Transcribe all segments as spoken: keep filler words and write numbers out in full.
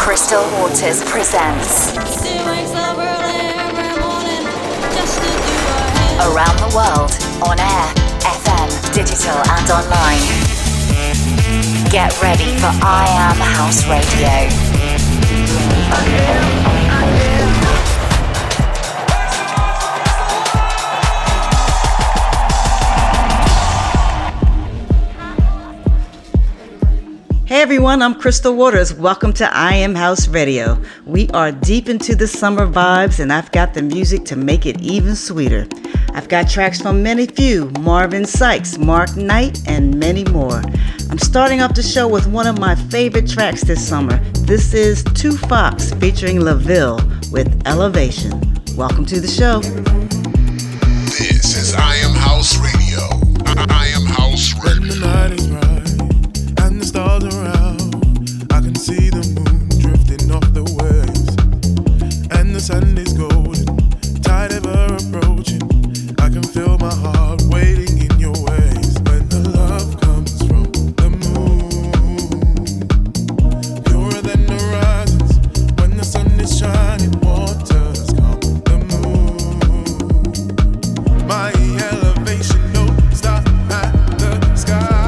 Crystal Waters presents Around the World, on air, F M, digital and online. Get ready for I Am House Radio. Hey everyone, I'm Crystal Waters. Welcome to I Am House Radio. We are deep into the summer vibes and I've got the music to make it even sweeter. I've got tracks from Many Few, Marvin Sykes, Mark Knight, and many more. I'm starting off the show with one of my favorite tracks this summer. This is Two Fox featuring LaVille with Elevation. Welcome to the show. This is I Am House Radio. I Am House Radio. When the night is right and the stars are out, I can see the moon drifting off the waves, and the sun is golden, tide ever approaching. I can feel my heart waiting in your ways. When the love comes from the moon, purer than the horizons. When the sun is shining, waters come the moon. My elevation don't stop at the sky.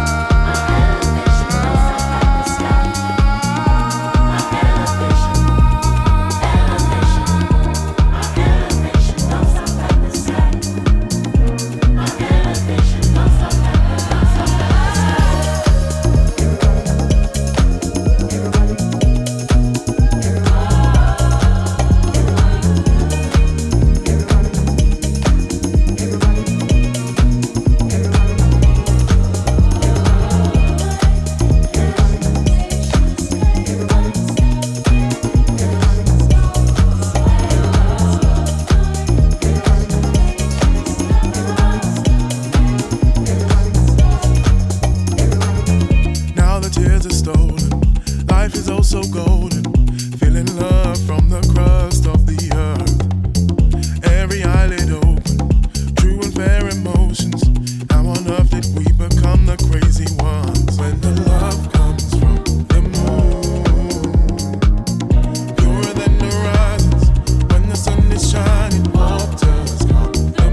So golden, feeling love from the crust of the earth. Every eyelid open, true and fair emotions. How on earth did we become the crazy ones? When the love comes from the moon, purer than the horizons. When the sun is shining, waters come the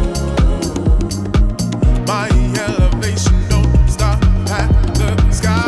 moon. My elevation don't stop at the sky.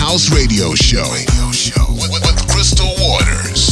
House Radio Show, radio show with, with Crystal Waters.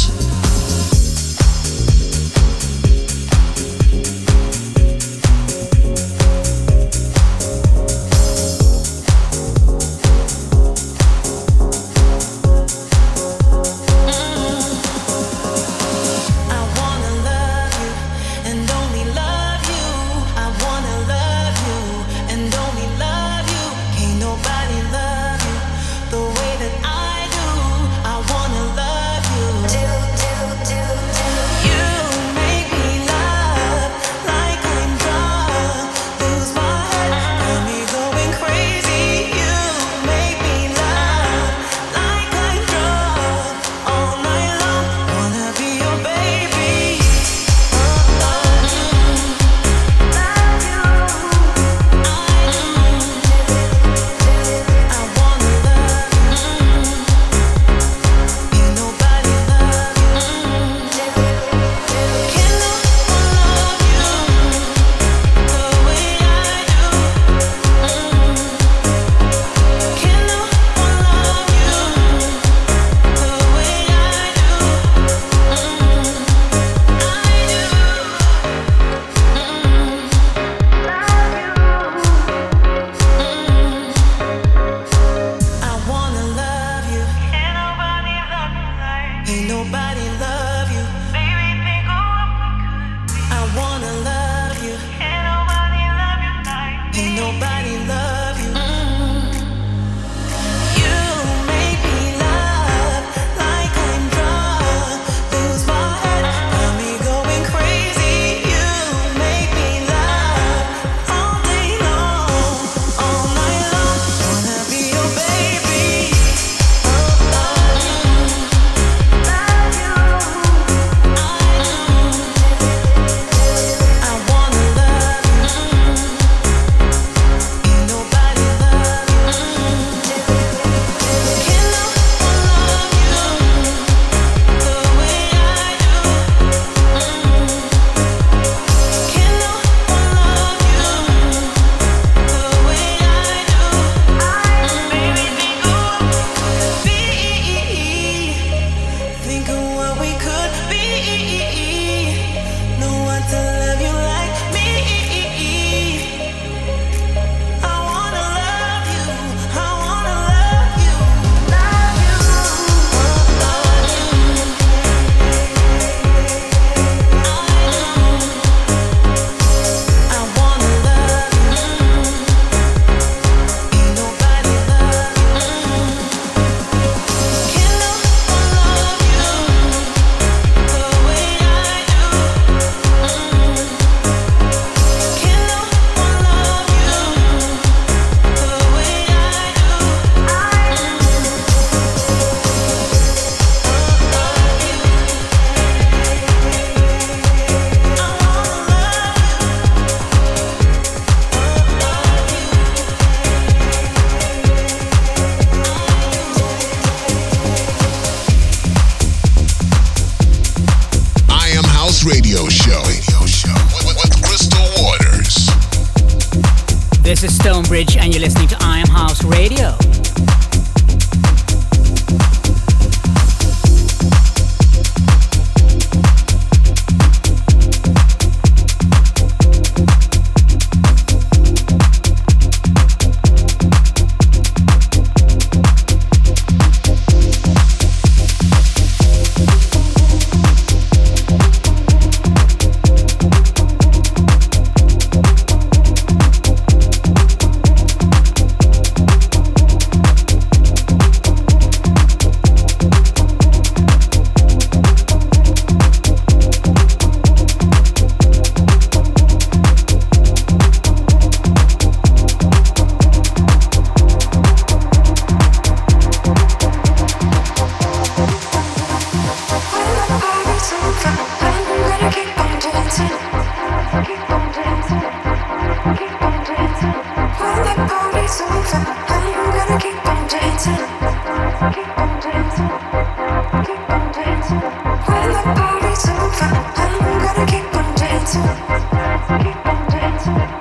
Radio Show, radio show with, with Crystal Waters. This is Stonebridge, and you're listening to I Am House Radio.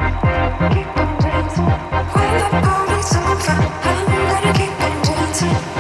When the party's over, I'm gonna keep on dancing.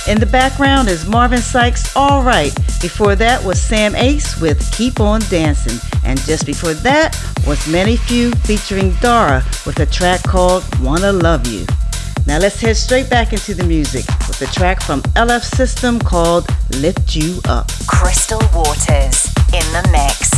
In the background is Marvin Sykes' All Right. Before that was Sam Ace with Keep On Dancing. And just before that was Many Few featuring Dara with a track called Wanna Love You. Now let's head straight back into the music with a track from L F System called Lift You Up. Crystal Waters in the mix.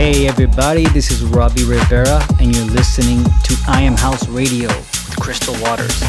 Hey everybody, this is Robbie Rivera and you're listening to I Am House Radio with Crystal Waters.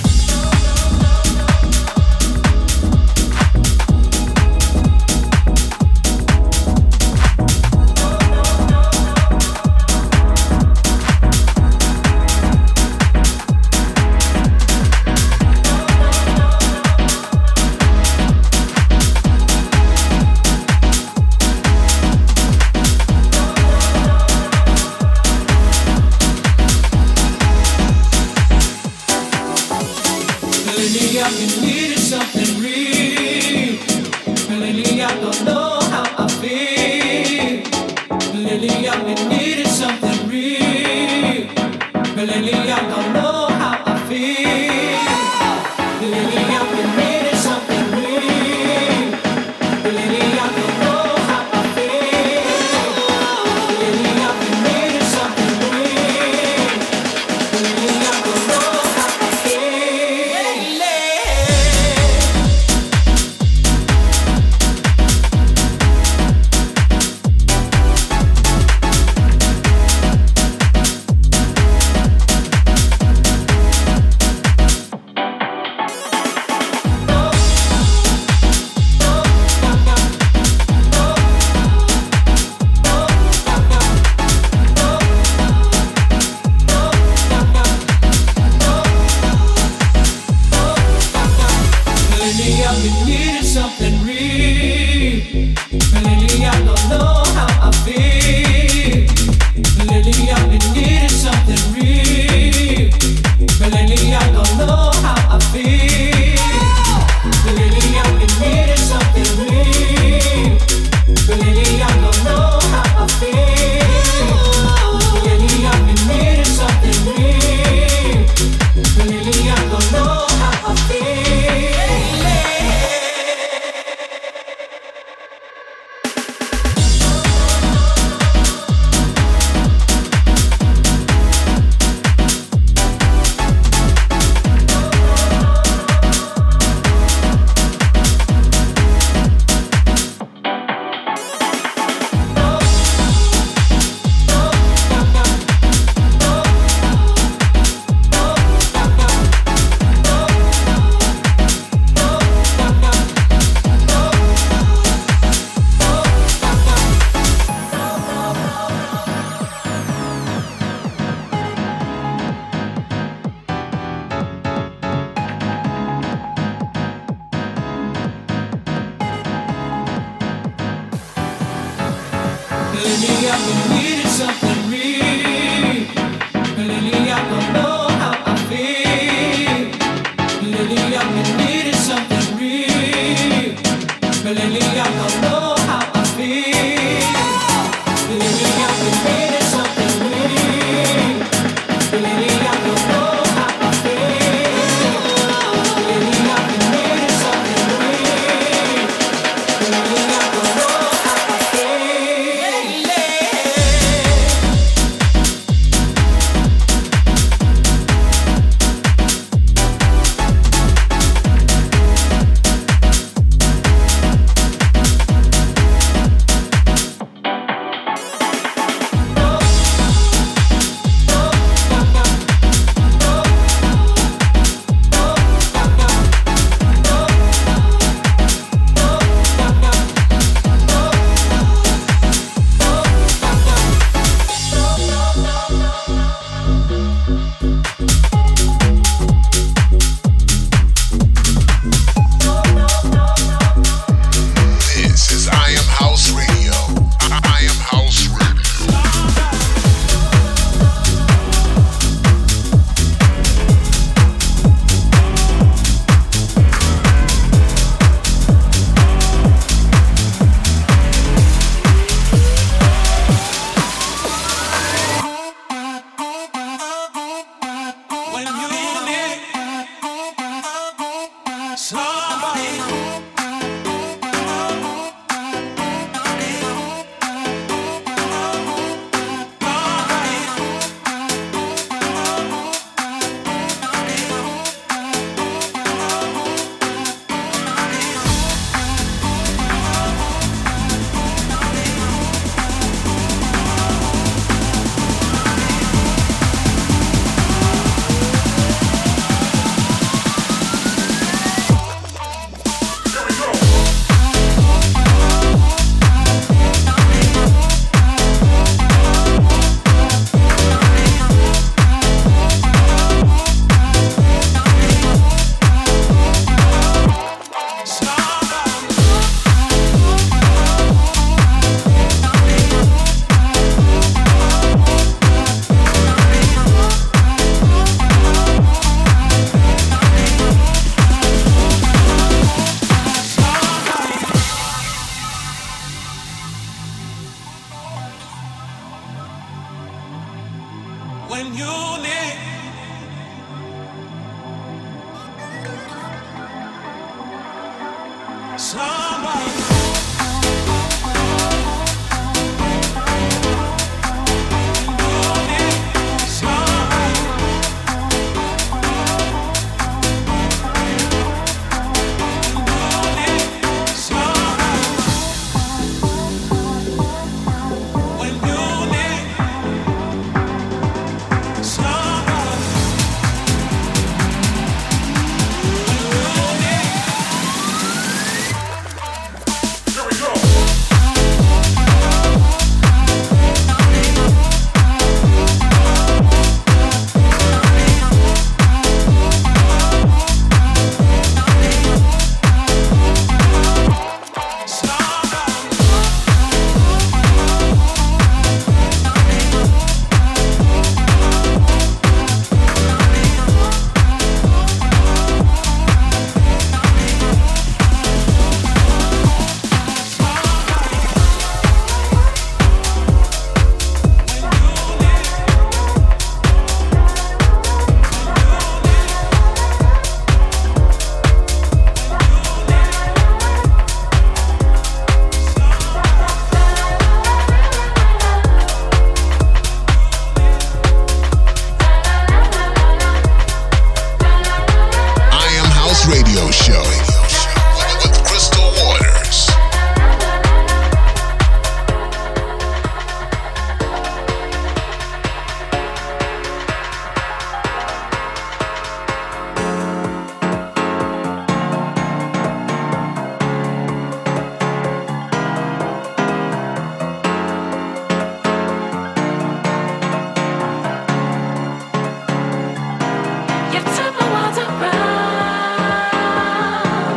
You turn my world around.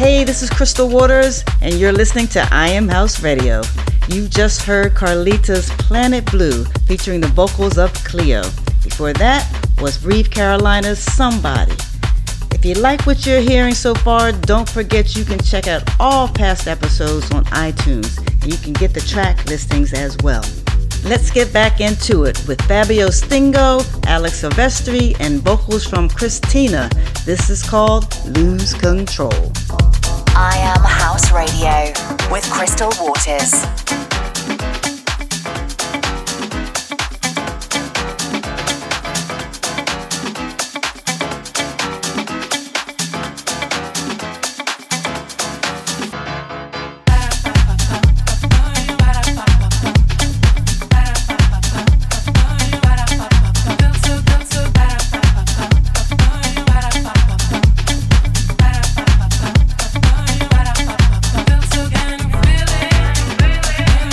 Hey, this is Crystal Waters, and you're listening to I Am House Radio. You just heard Carlita's Planet Blue, featuring the vocals of Cleo. Before that was Reeve Carolina's Somebody. If you like what you're hearing so far, don't forget you can check out all past episodes on iTunes, and you can get the track listings as well. Let's get back into it with Fabio Stingo, Alex Silvestri, and vocals from Christina. This is called Lose Control. I Am House Radio with Crystal Waters. Feeling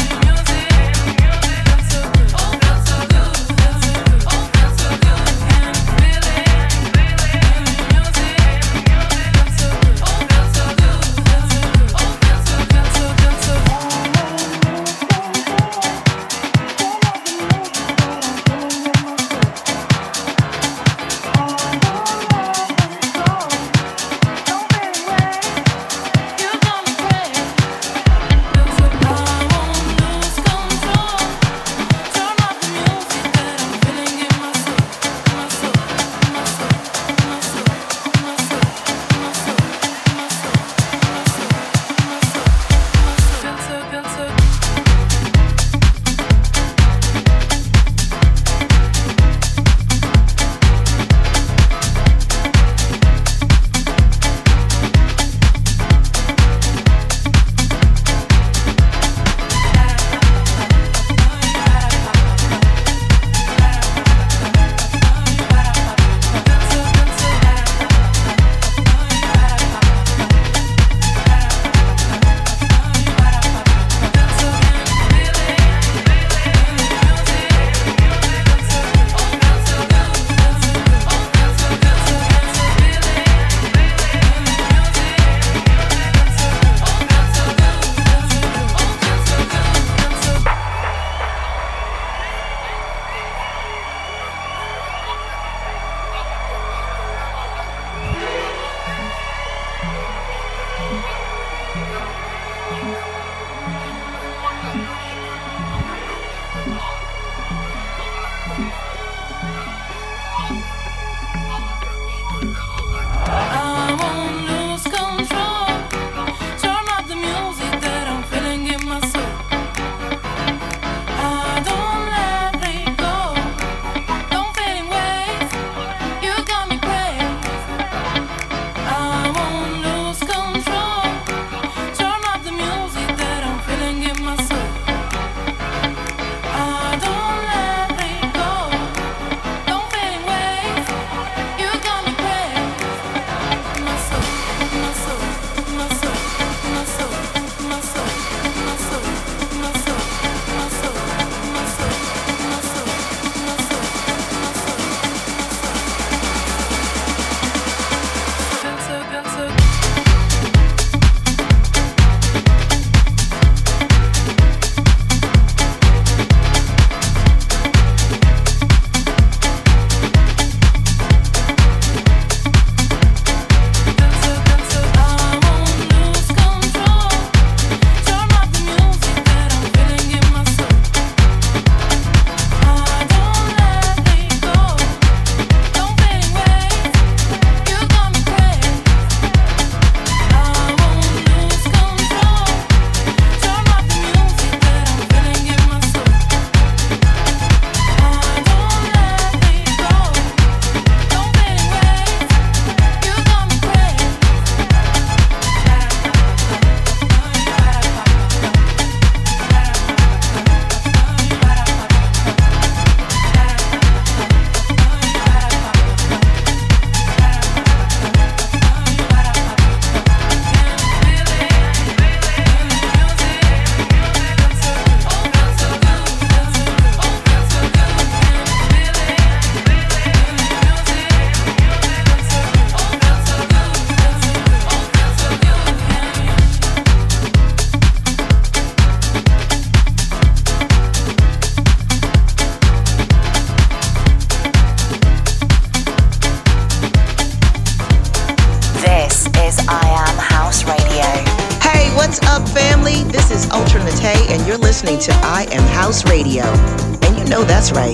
What's up, family? This is Ultra Nate, and you're listening to I Am House Radio. And you know that's right.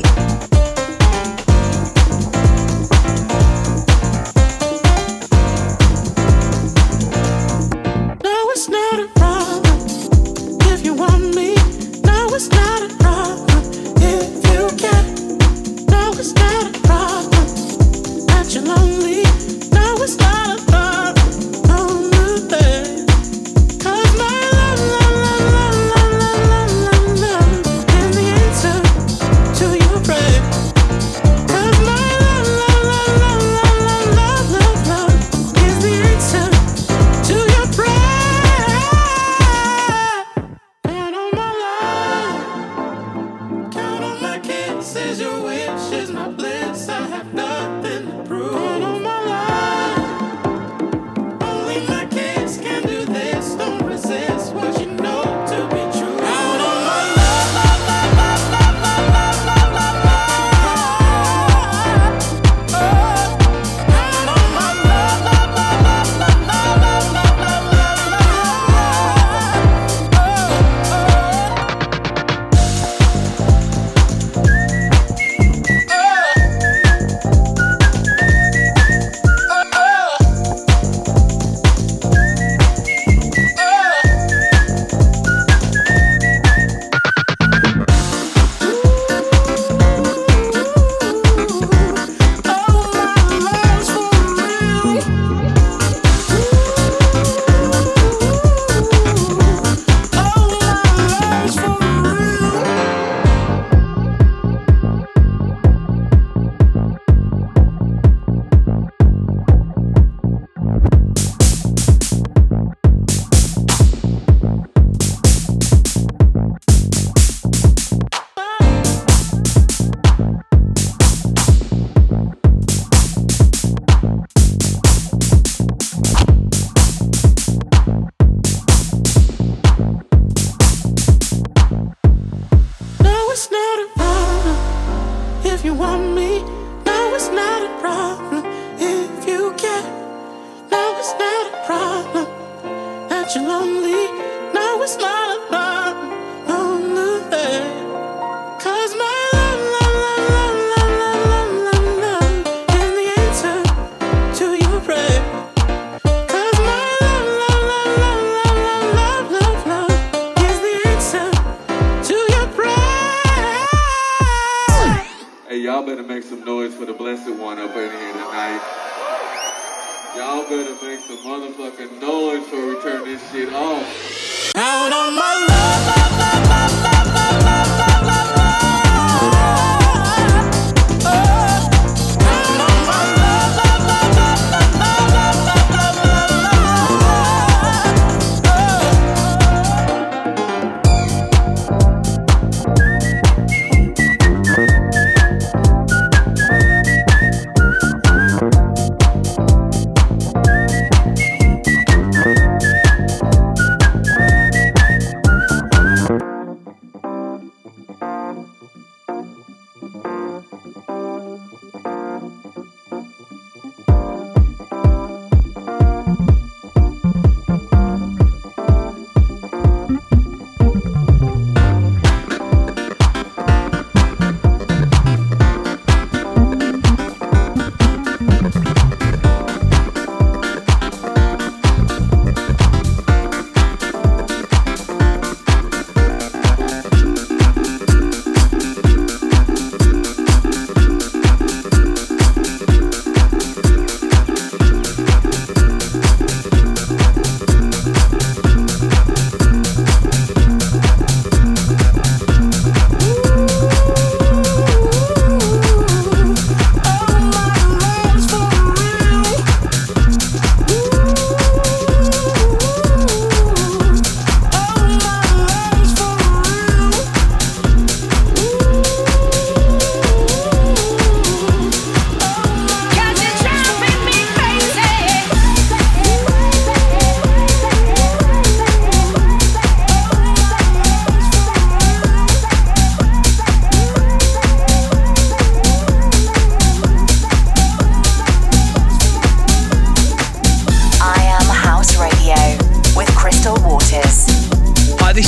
No, it's not a problem if you want me. No, it's not a problem if you can. No, it's not a problem that you're lonely. No, it's not a problem. Oh, no, babe.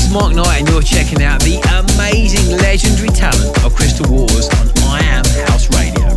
is Mark Knight and you're checking out the amazing, legendary talent of Crystal Waters on I Am House Radio.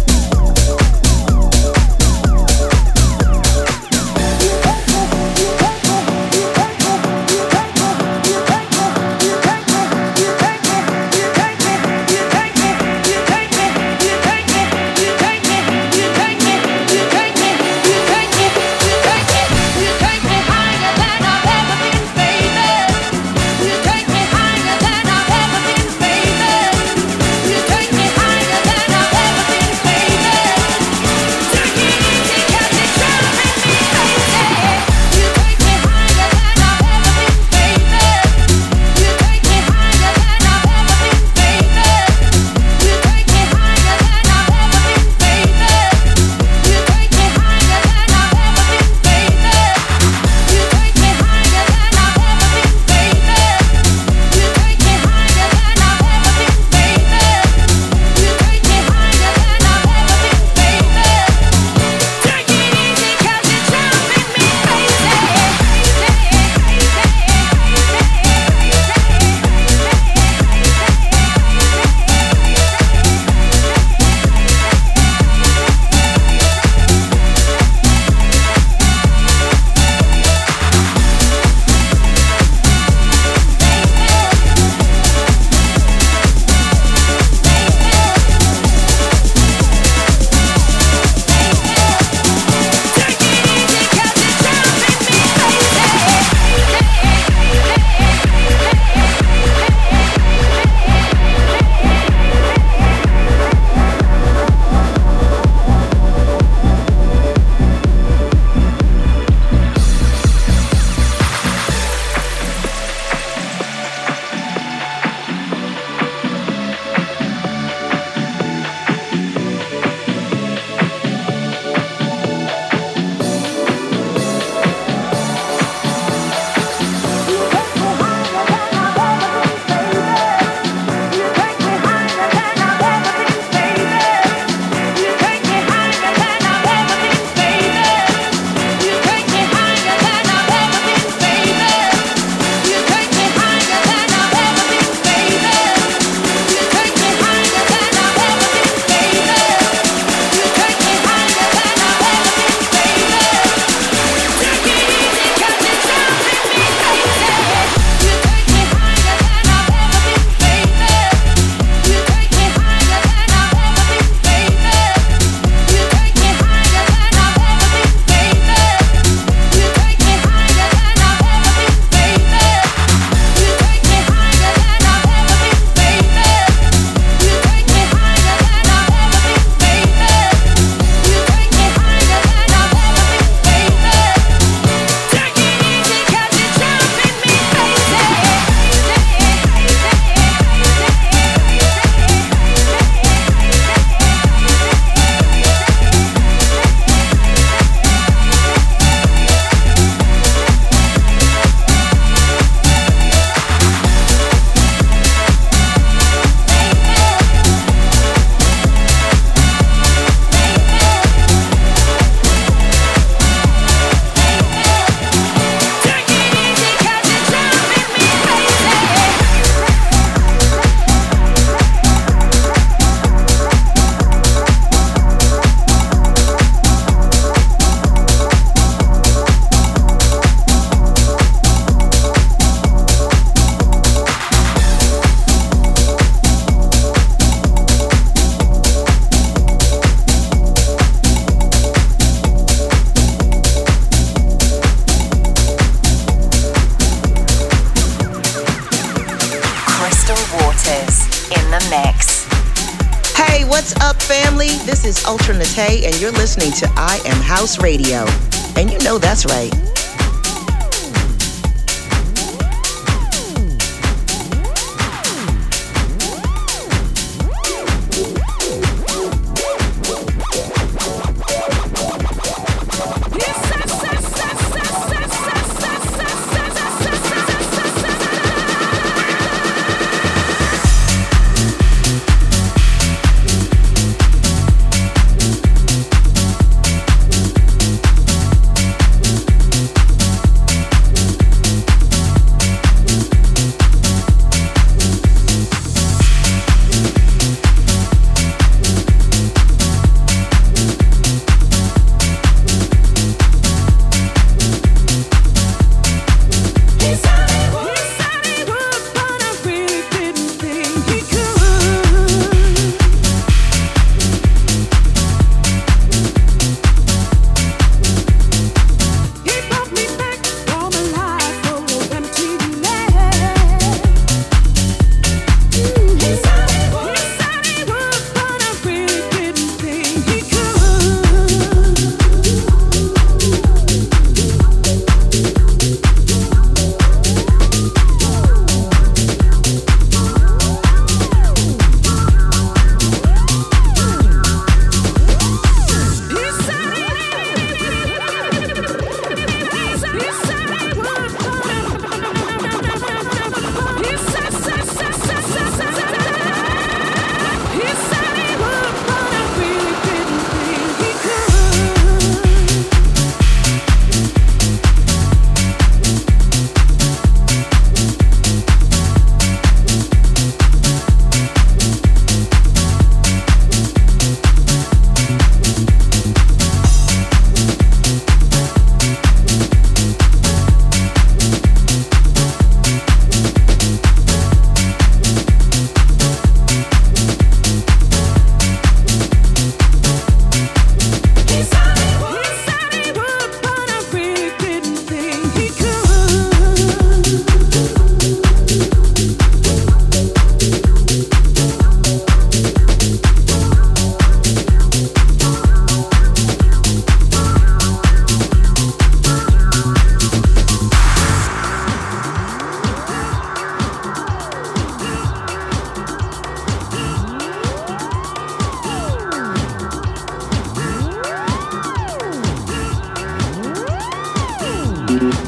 This is Ultra Nate, and you're listening to I Am House Radio. And you know that's right.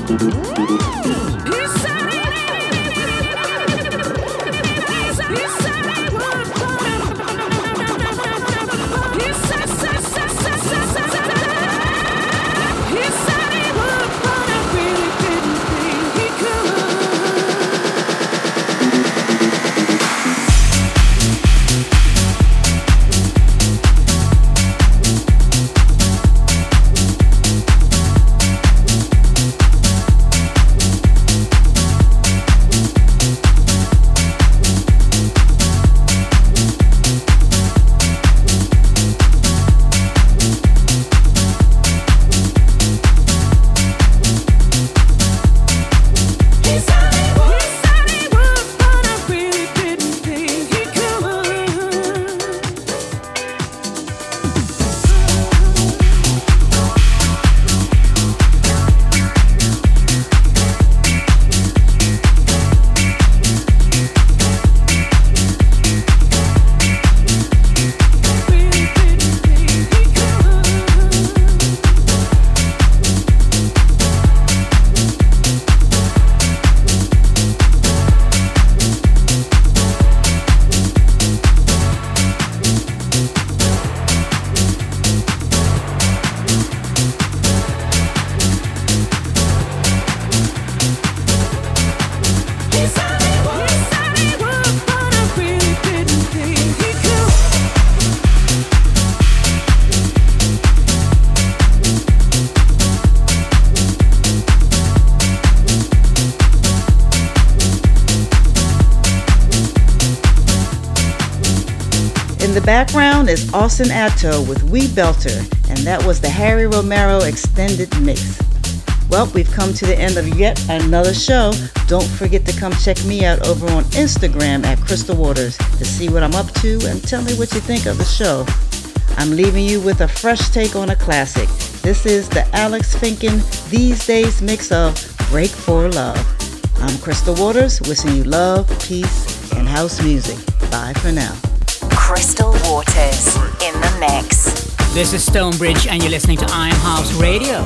In the background is Austin Atto with We Belter, and that was the Harry Romero extended mix. Well, we've come to the end of yet another show. Don't forget to come check me out over on Instagram at Crystal Waters to see what I'm up to and tell me what you think of the show. I'm leaving you with a fresh take on a classic. This is the Alex Finken These Days mix of Break for Love. I'm Crystal Waters, wishing you love, peace, and house music. Bye for now. Crystal Waters in the mix. This is Stonebridge, and you're listening to I Am House Radio.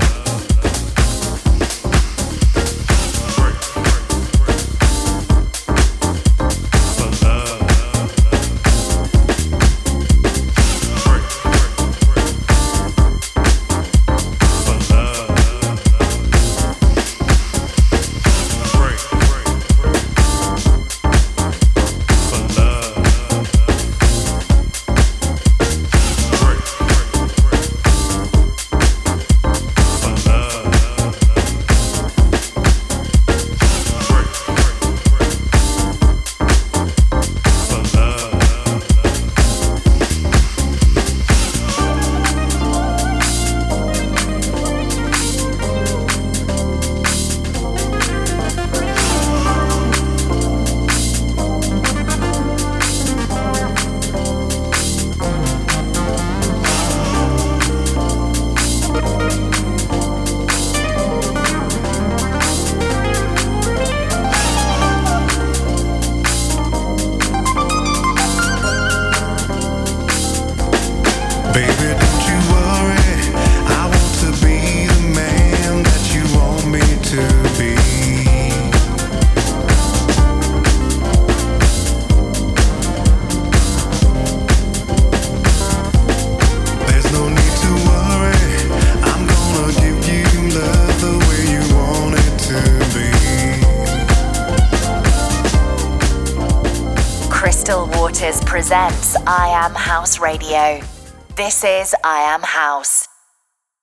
Presents I Am House Radio. This is I Am House.